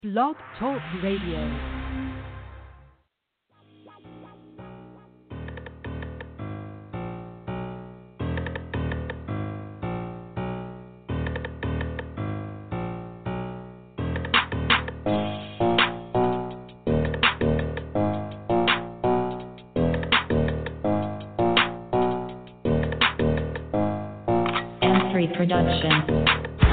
Blog Talk Radio. Production.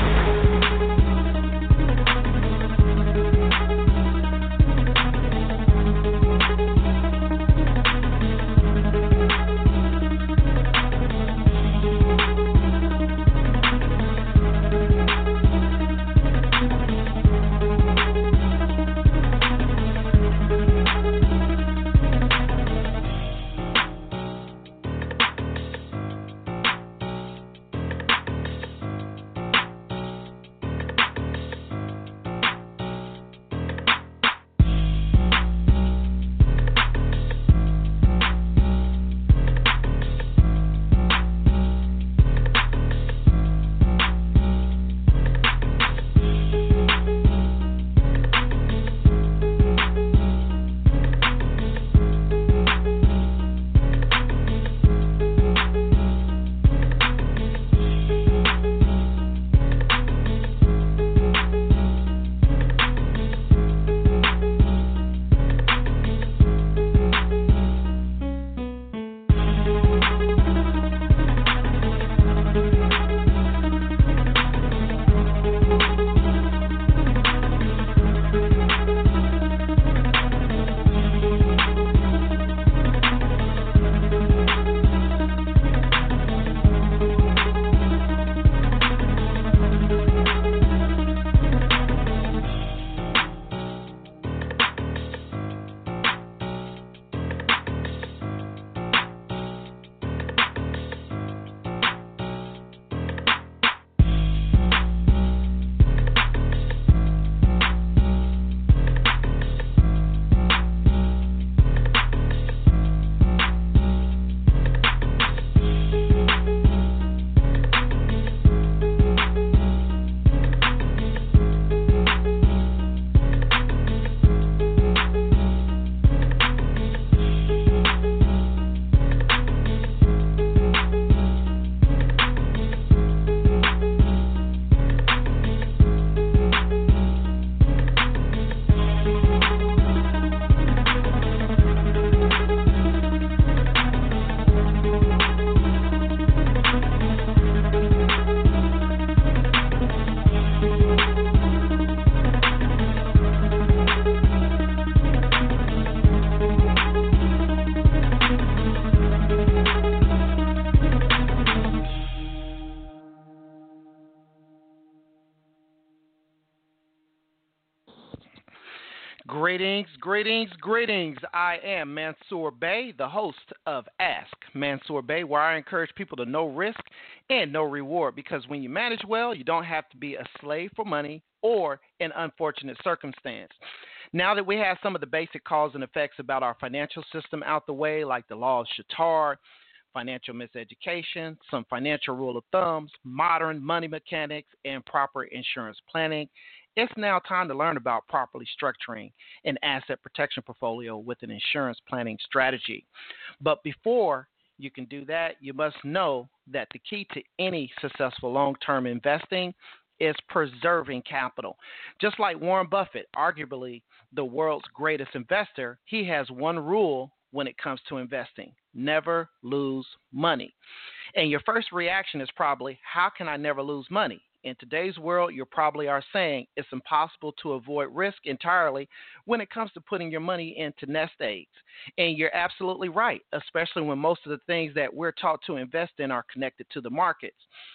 Greetings. I am Mansour Bey, the host of Ask Mansour Bey, where I encourage people to no risk and no reward, because when you manage well, you don't have to be a slave for money or an unfortunate circumstance. Now that we have some of the basic cause and effects about our financial system out the way, like the law of Shatar, financial miseducation, some financial rule of thumbs, modern money mechanics, and proper insurance planning, it's now time to learn about properly structuring an asset protection portfolio with an insurance planning strategy. But before you can do that, you must know that the key to any successful long-term investing is preserving capital. Just like Warren Buffett, arguably the world's greatest investor, he has one rule when it comes to investing: never lose money. And your first reaction is probably, how can I never lose money? In today's world, you probably are saying it's impossible to avoid risk entirely when it comes to putting your money into nest eggs. And you're absolutely right, especially when most of the things that we're taught to invest in are connected to the markets.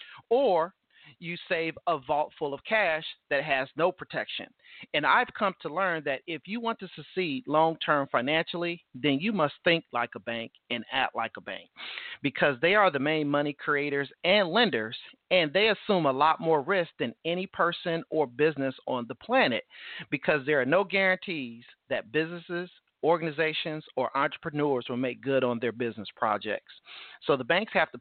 Or you save a vault full of cash that has no protection. And I've come to learn that if you want to succeed long-term financially, then you must think like a bank and act like a bank, because they are the main money creators and lenders, and they assume a lot more risk than any person or business on the planet, because there are no guarantees that businesses, organizations, or entrepreneurs will make good on their business projects. So the banks have to put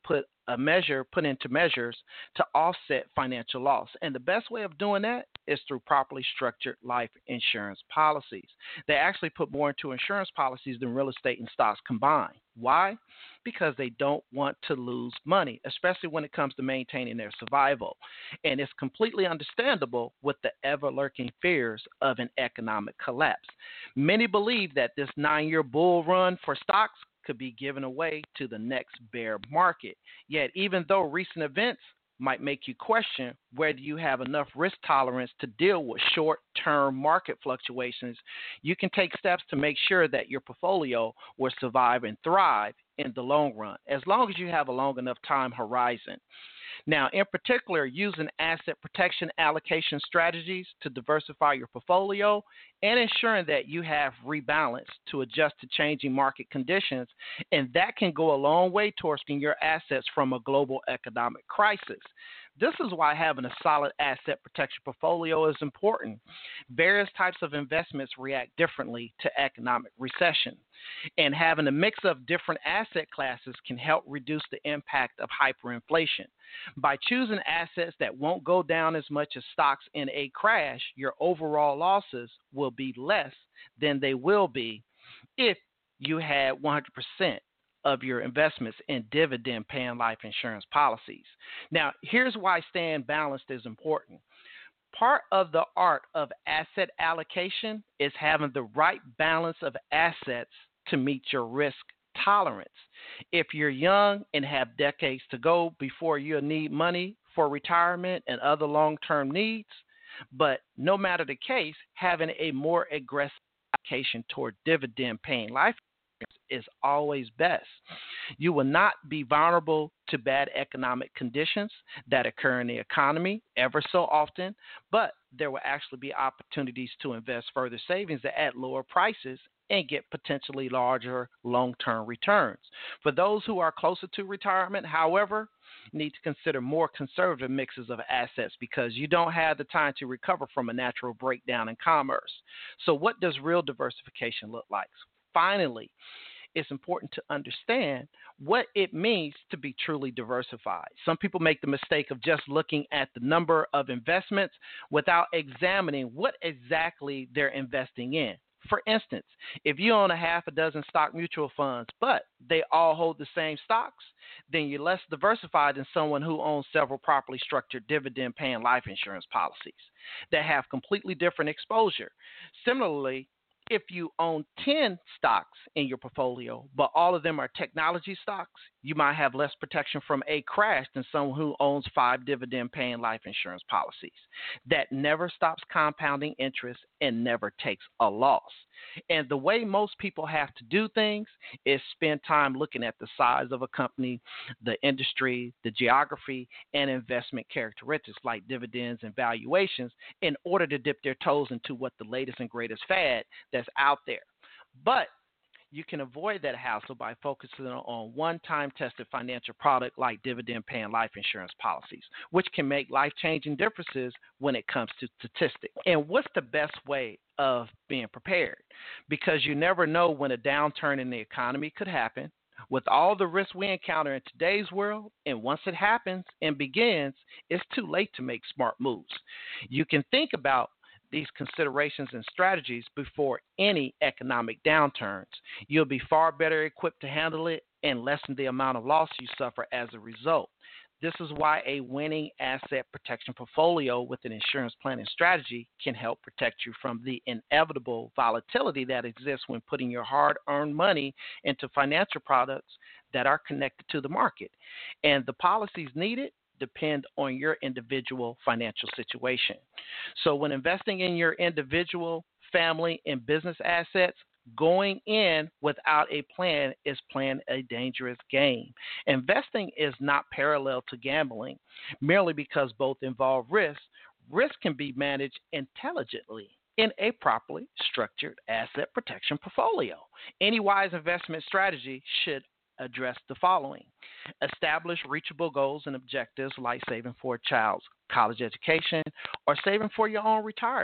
a measure put into measures to offset financial loss. And the best way of doing that is through properly structured life insurance policies. They actually put more into insurance policies than real estate and stocks combined. Why? Because they don't want to lose money, especially when it comes to maintaining their survival. And it's completely understandable with the ever-lurking fears of an economic collapse. Many believe that this 9-year bull run for stocks could be given away to the next bear market. Yet, even though recent events might make you question whether you have enough risk tolerance to deal with short-term market fluctuations, you can take steps to make sure that your portfolio will survive and thrive in the long run, as long as you have a long enough time horizon. Now, in particular, using asset protection allocation strategies to diversify your portfolio and ensuring that you have rebalance to adjust to changing market conditions, and that can go a long way towards getting your assets from a global economic crisis. This is why having a solid asset protection portfolio is important. Various types of investments react differently to economic recession, and having a mix of different asset classes can help reduce the impact of hyperinflation. By choosing assets that won't go down as much as stocks in a crash, your overall losses will be less than they will be if you had 100% of your investments in dividend-paying life insurance policies. Now, here's why staying balanced is important. Part of the art of asset allocation is having the right balance of assets to meet your risk tolerance. If you're young and have decades to go before you'll need money for retirement and other long-term needs, but no matter the case, having a more aggressive allocation toward dividend-paying life is always best. You will not be vulnerable to bad economic conditions that occur in the economy ever so often, but there will actually be opportunities to invest further savings at lower prices and get potentially larger long-term returns. For those who are closer to retirement, however, need to consider more conservative mixes of assets because you don't have the time to recover from a natural breakdown in commerce. So what does real diversification look like? Finally, it's important to understand what it means to be truly diversified. Some people make the mistake of just looking at the number of investments without examining what exactly they're investing in. For instance, if you own a half a dozen stock mutual funds, but they all hold the same stocks, then you're less diversified than someone who owns several properly structured dividend-paying life insurance policies that have completely different exposure. Similarly, if you own 10 stocks in your portfolio, but all of them are technology stocks, you might have less protection from a crash than someone who owns 5 dividend-paying life insurance policies. That never stops compounding interest and never takes a loss. And the way most people have to do things is spend time looking at the size of a company, the industry, the geography, and investment characteristics like dividends and valuations in order to dip their toes into what the latest and greatest fad that's out there. But you can avoid that hassle by focusing on one-time tested financial product like dividend-paying life insurance policies, which can make life-changing differences when it comes to statistics. And what's the best way of being prepared? Because you never know when a downturn in the economy could happen. With all the risks we encounter in today's world, and once it happens and begins, it's too late to make smart moves. You can think about these considerations and strategies before any economic downturns. You'll be far better equipped to handle it and lessen the amount of loss you suffer as a result. This is why a winning asset protection portfolio with an insurance planning strategy can help protect you from the inevitable volatility that exists when putting your hard-earned money into financial products that are connected to the market. And the policies needed depend on your individual financial situation. So when investing in your individual, family, and business assets, going in without a plan is playing a dangerous game. Investing is not parallel to gambling merely because both involve risk. Risk can be managed intelligently in a properly structured asset protection portfolio. Any wise investment strategy should address the following: establish reachable goals and objectives like saving for a child's college education or saving for your own retirement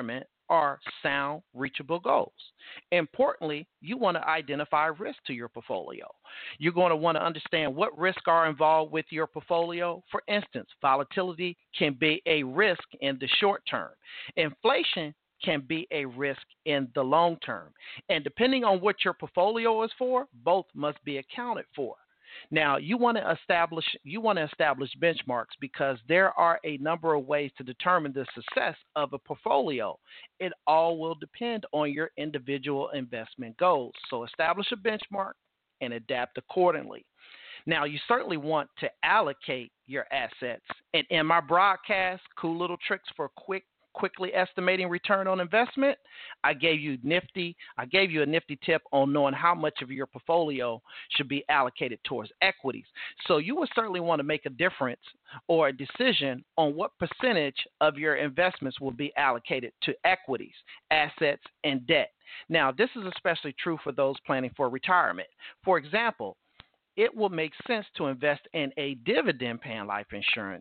are sound, reachable goals. Importantly, you want to identify risk to your portfolio. You're going to want to understand what risks are involved with your portfolio. For instance, volatility can be a risk in the short term. Inflation can be a risk in the long term. And depending on what your portfolio is for, both must be accounted for. Now, you want to establish benchmarks because there are a number of ways to determine the success of a portfolio. It all will depend on your individual investment goals. So establish a benchmark and adapt accordingly. Now, you certainly want to allocate your assets. And in my broadcast, Cool Little Tricks for quickly estimating return on investment, I gave you a nifty tip on knowing how much of your portfolio should be allocated towards equities. So you would certainly want to make a difference or a decision on what percentage of your investments will be allocated to equities, assets, and debt. Now, this is especially true for those planning for retirement. For example, it will make sense to invest in a dividend-paying life insurance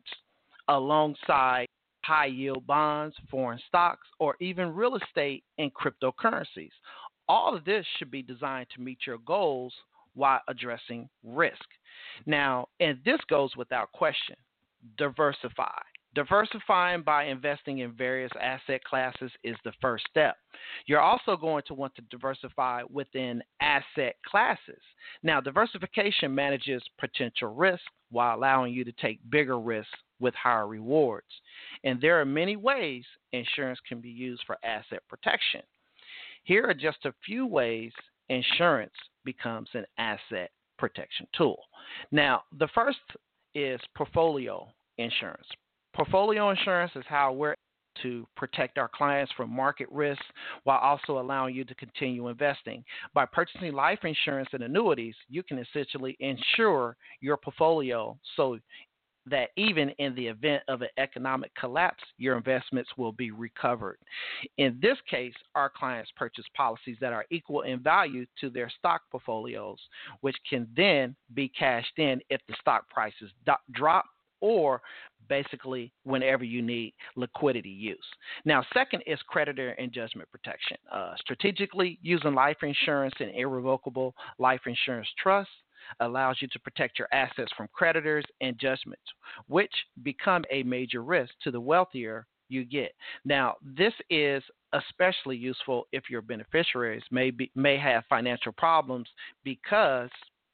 alongside high-yield bonds, foreign stocks, or even real estate and cryptocurrencies. All of this should be designed to meet your goals while addressing risk. Now, and this goes without question, diversify. Diversifying by investing in various asset classes is the first step. You're also going to want to diversify within asset classes. Now, diversification manages potential risk while allowing you to take bigger risks with higher rewards. And there are many ways insurance can be used for asset protection. Here are just a few ways insurance becomes an asset protection tool. Now, the first is portfolio insurance. Portfolio insurance is how we're to protect our clients from market risks while also allowing you to continue investing. By purchasing life insurance and annuities, you can essentially insure your portfolio so that even in the event of an economic collapse, your investments will be recovered. In this case, our clients purchase policies that are equal in value to their stock portfolios, which can then be cashed in if the stock prices drop or basically whenever you need liquidity use. Now, second is creditor and judgment protection. Strategically using life insurance and irrevocable life insurance trusts allows you to protect your assets from creditors and judgments, which become a major risk to the wealthier you get. Now, this is especially useful if your beneficiaries may have financial problems because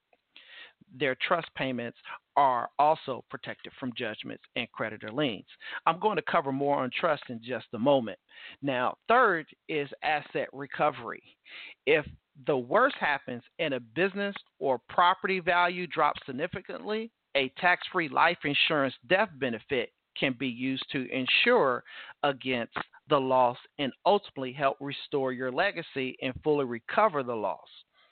their trust payments are also protected from judgments and creditor liens. I'm going to cover more on trust in just a moment. Now, third is asset recovery. If the worst happens and a business or property value drops significantly, a tax-free life insurance death benefit can be used to insure against the loss and ultimately help restore your legacy and fully recover the loss.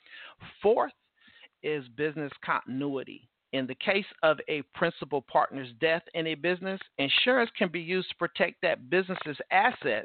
Fourth is business continuity. In the case of a principal partner's death in a business, insurance can be used to protect that business's asset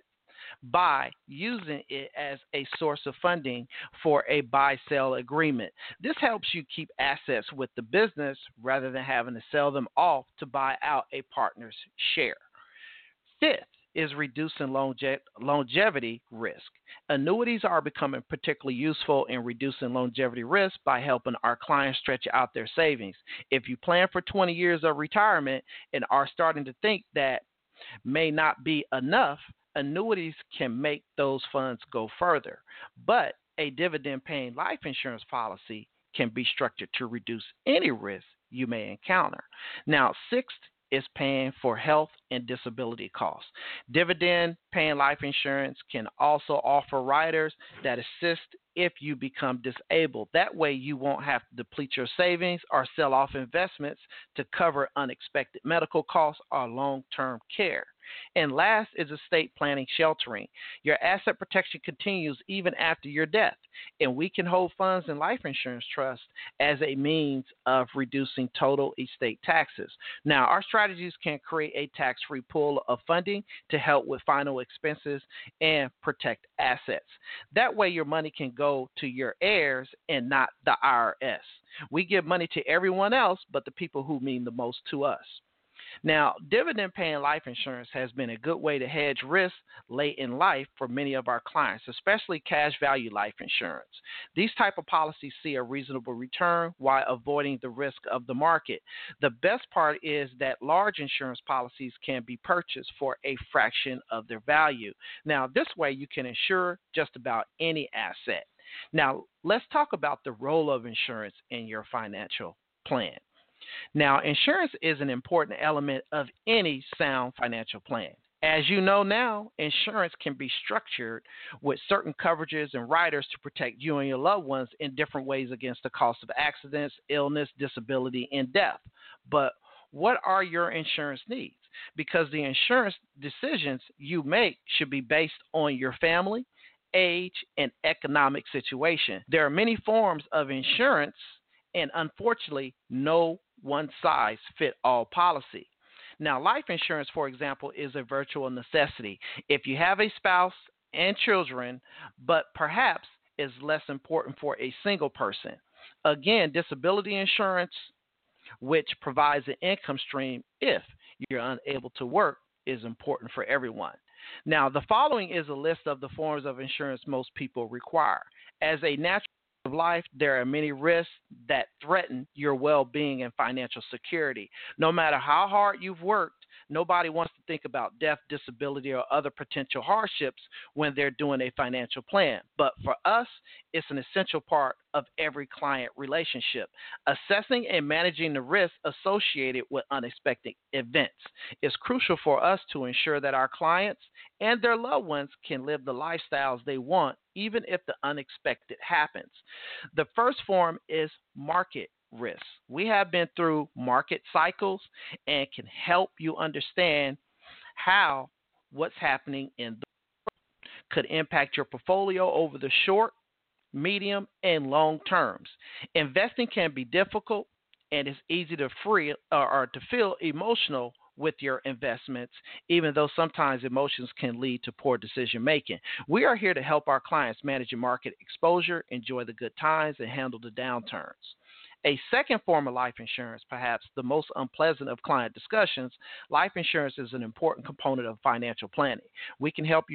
by using it as a source of funding for a buy-sell agreement. This helps you keep assets with the business rather than having to sell them off to buy out a partner's share. Fifth is reducing longevity risk. Annuities are becoming particularly useful in reducing longevity risk by helping our clients stretch out their savings. If you plan for 20 years of retirement and are starting to think that may not be enough, annuities can make those funds go further. But a dividend-paying life insurance policy can be structured to reduce any risk you may encounter. Now, sixth is paying for health and disability costs. Dividend-paying life insurance can also offer riders that assist if you become disabled. That way you won't have to deplete your savings or sell off investments to cover unexpected medical costs or long-term care. And last is estate planning sheltering. Your asset protection continues even after your death, and we can hold funds in life insurance trusts as a means of reducing total estate taxes. Now, our strategies can create a tax-free pool of funding to help with final expenses and protect assets. That way your money can go to your heirs and not the IRS. We give money to everyone else but the people who mean the most to us. Now, dividend paying life insurance has been a good way to hedge risk late in life for many of our clients, especially cash value life insurance. These type of policies see a reasonable return while avoiding the risk of the market. The best part is that large insurance policies can be purchased for a fraction of their value. Now, this way you can insure just about any asset. Now, let's talk about the role of insurance in your financial plan. Now, insurance is an important element of any sound financial plan. As you know now, insurance can be structured with certain coverages and riders to protect you and your loved ones in different ways against the cost of accidents, illness, disability, and death. But what are your insurance needs? Because the insurance decisions you make should be based on your family, age, and economic situation. There are many forms of insurance, and unfortunately, no one size fit all policy. Now, life insurance, for example, is a virtual necessity. If you have a spouse and children, but perhaps is less important for a single person. Again, disability insurance, which provides an income stream if you're unable to work, is important for everyone. Now, the following is a list of the forms of insurance most people require. As a natural of life, there are many risks that threaten your well-being and financial security. No matter how hard you've worked, nobody wants to think about death, disability, or other potential hardships when they're doing a financial plan. But for us, it's an essential part of every client relationship. Assessing and managing the risks associated with unexpected events is crucial for us to ensure that our clients and their loved ones can live the lifestyles they want, even if the unexpected happens. The first form is market risk. We have been through market cycles and can help you understand how what's happening in the world could impact your portfolio over the short, medium, and long terms. Investing can be difficult, and it's easy to to feel emotional with your investments, even though sometimes emotions can lead to poor decision making. We are here to help our clients manage your market exposure, enjoy the good times, and handle the downturns. A second form of life insurance, perhaps the most unpleasant of client discussions, life insurance is an important component of financial planning. We can help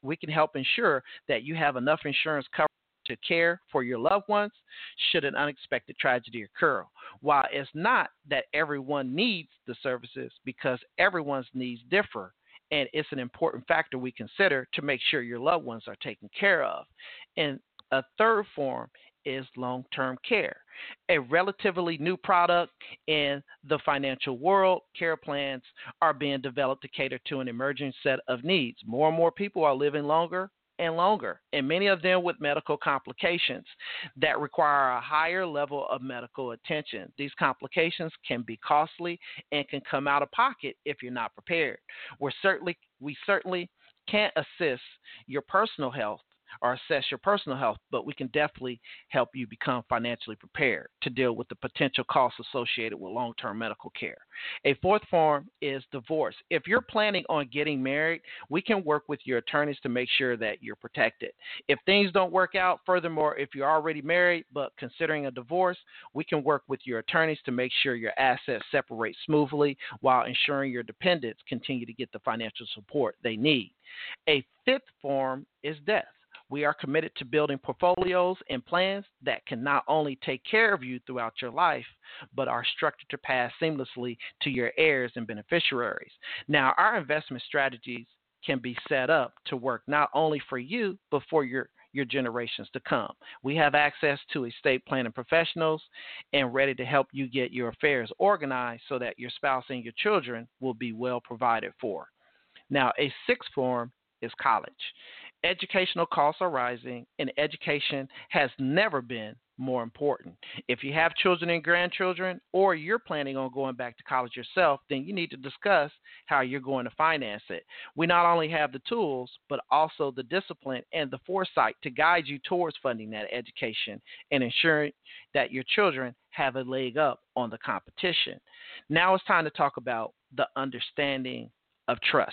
ensure that you have enough insurance coverage to care for your loved ones should an unexpected tragedy occur. While it's not that everyone needs the services, because everyone's needs differ, and it's an important factor we consider to make sure your loved ones are taken care of. And a third form is long-term care, a relatively new product in the financial world. Care plans are being developed to cater to an emerging set of needs. More and more people are living longer and longer, and many of them with medical complications that require a higher level of medical attention. These complications can be costly and can come out of pocket if you're not prepared. We certainly can't assist your personal health or assess your personal health, but we can definitely help you become financially prepared to deal with the potential costs associated with long-term medical care. A fourth form is divorce. If you're planning on getting married, we can work with your attorneys to make sure that you're protected. If things don't work out, furthermore, if you're already married but considering a divorce, we can work with your attorneys to make sure your assets separate smoothly while ensuring your dependents continue to get the financial support they need. A fifth form is death. We are committed to building portfolios and plans that can not only take care of you throughout your life, but are structured to pass seamlessly to your heirs and beneficiaries. Now, our investment strategies can be set up to work not only for you, but for your generations to come. We have access to estate planning professionals and ready to help you get your affairs organized so that your spouse and your children will be well provided for. Now, a sixth form is college. Educational costs are rising, and education has never been more important. If you have children and grandchildren, or you're planning on going back to college yourself, then you need to discuss how you're going to finance it. We not only have the tools, but also the discipline and the foresight to guide you towards funding that education and ensuring that your children have a leg up on the competition. Now it's time to talk about the understanding of trust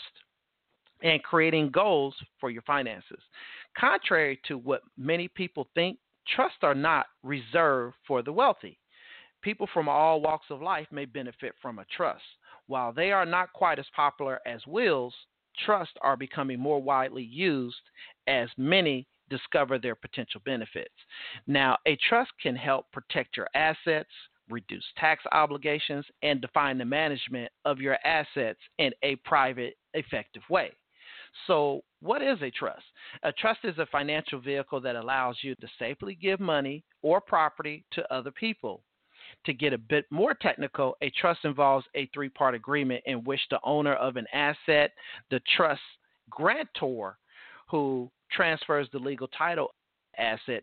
and creating goals for your finances. Contrary to what many people think, trusts are not reserved for the wealthy. People from all walks of life may benefit from a trust. While they are not quite as popular as wills, trusts are becoming more widely used as many discover their potential benefits. Now, a trust can help protect your assets, reduce tax obligations, and define the management of your assets in a private, effective way. So, what is a trust? A trust is a financial vehicle that allows you to safely give money or property to other people. To get a bit more technical, a trust involves a three-part agreement in which the owner of an asset, the trust grantor, who transfers the legal title of the asset,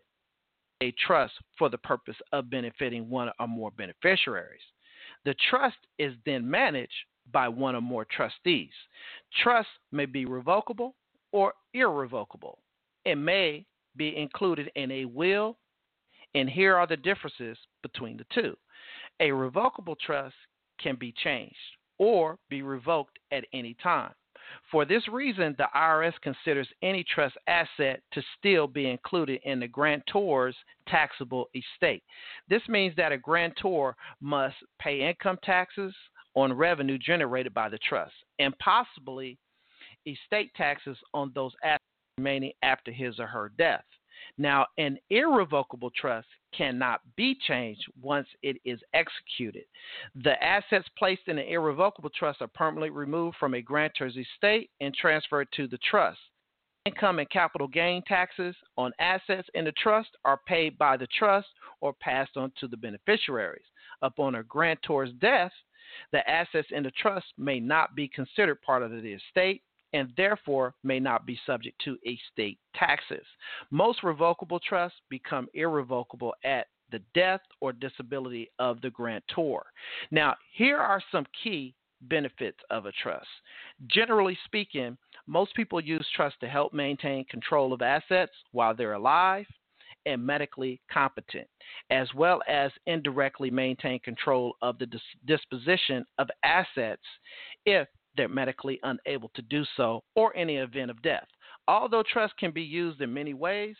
a trust for the purpose of benefiting one or more beneficiaries. The trust is then managed by one or more trustees. Trust may be revocable or irrevocable. It may be included in a will, and here are the differences between the two. A revocable trust can be changed or be revoked at any time. For this reason, the IRS considers any trust asset to still be included in the grantor's taxable estate. This means that a grantor must pay income taxes on revenue generated by the trust and possibly estate taxes on those assets remaining after his or her death. Now, an irrevocable trust cannot be changed once it is executed. The assets placed in an irrevocable trust are permanently removed from a grantor's estate and transferred to the trust. Income and capital gain taxes on assets in the trust are paid by the trust or passed on to the beneficiaries. Upon a grantor's death, the assets in the trust may not be considered part of the estate and therefore may not be subject to estate taxes. Most revocable trusts become irrevocable at the death or disability of the grantor. Now, here are some key benefits of a trust. Generally speaking, most people use trusts to help maintain control of assets while they're alive and medically competent, as well as indirectly maintain control of the disposition of assets if they're medically unable to do so or in the event of death. Although trusts can be used in many ways,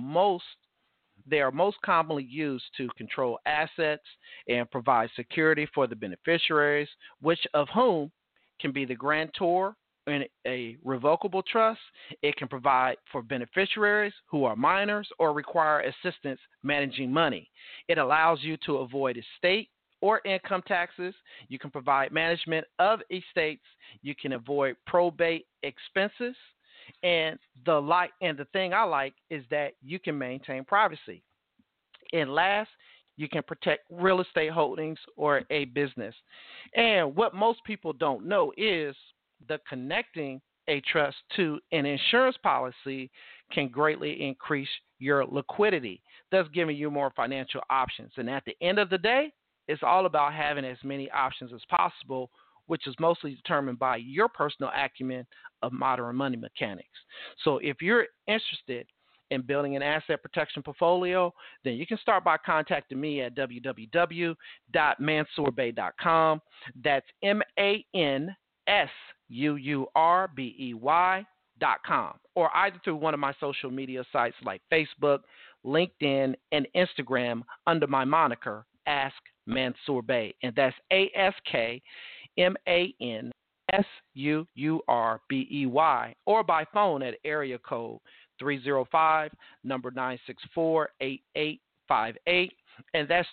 they are most commonly used to control assets and provide security for the beneficiaries, which of whom can be the grantor. In a revocable trust, it can provide for beneficiaries who are minors or require assistance managing money. It allows you to avoid estate or income taxes. You can provide management of estates. You can avoid probate expenses. And the thing I like is that you can maintain privacy. And last, you can protect real estate holdings or a business. And what most people don't know is the connecting a trust to an insurance policy can greatly increase your liquidity, thus giving you more financial options. And at the end of the day, it's all about having as many options as possible, which is mostly determined by your personal acumen of modern money mechanics. So if you're interested in building an asset protection portfolio, then you can start by contacting me at www.mansurbey.com. That's MANSUURBEY.com, or either through one of my social media sites like Facebook, LinkedIn, and Instagram under my moniker, Ask Mansour Bey, and that's AskManSurbey, or by phone at area code 305 number 964-8858, and that's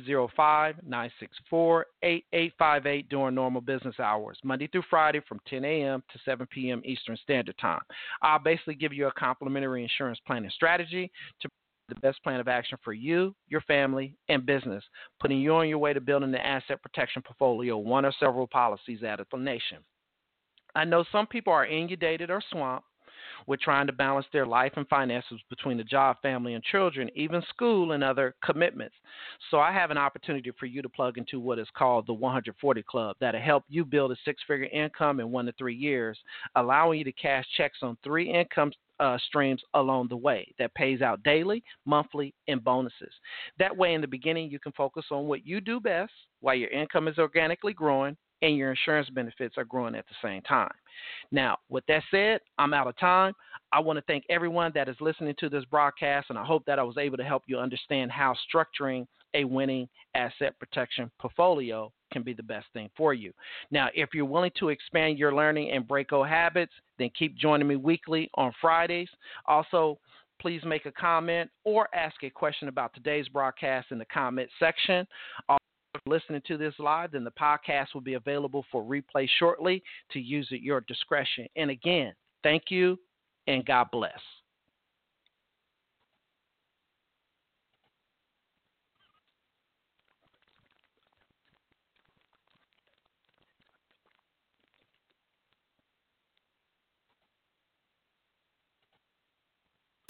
305-964-8858 during normal business hours, Monday through Friday from 10 a.m. to 7 p.m. Eastern Standard Time. I'll basically give you a complimentary insurance planning strategy to the best plan of action for you, your family, and business, putting you on your way to building the asset protection portfolio, one or several policies at a nation. I know some people are inundated or swamped with trying to balance their life and finances between the job, family, and children, even school and other commitments. So I have an opportunity for you to plug into what is called the 140 Club that'll help you build a six-figure income in 1 to 3 years, allowing you to cash checks on 3 income streams along the way that pays out daily, monthly, and bonuses. That way, in the beginning, you can focus on what you do best while your income is organically growing and your insurance benefits are growing at the same time. Now, with that said, I'm out of time. I want to thank everyone that is listening to this broadcast, and I hope that I was able to help you understand how structuring a winning asset protection portfolio can be the best thing for you. Now, if you're willing to expand your learning and break old habits, then keep joining me weekly on Fridays. Also, please make a comment or ask a question about today's broadcast in the comment section. Also, if you're listening to this live, then the podcast will be available for replay shortly to use at your discretion. And again, thank you and God bless.